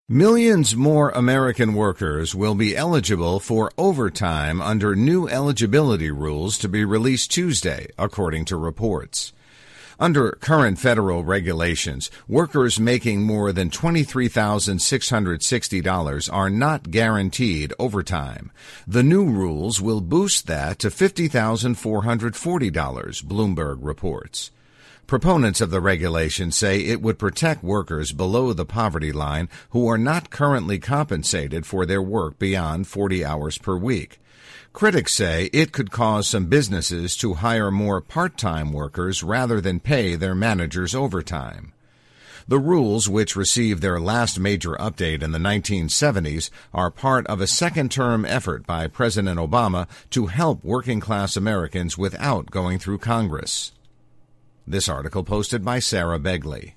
Millions more American workers will be eligible for overtime under new eligibility rules to be released Tuesday, according to reports. Under current federal regulations, workers making more than $23,660 are not guaranteed overtime. The new rules will boost that to $50,440, Bloomberg reports. Proponents of the regulation say it would protect workers below the poverty line who are not currently compensated for their work beyond 40 hours per week. Critics say it could cause some businesses to hire more part-time workers rather than pay their managers overtime. The rules, which received their last major update in the 1970s, are part of a second-term effort by President Obama to help working-class Americans without going through Congress. This article posted by Sarah Begley.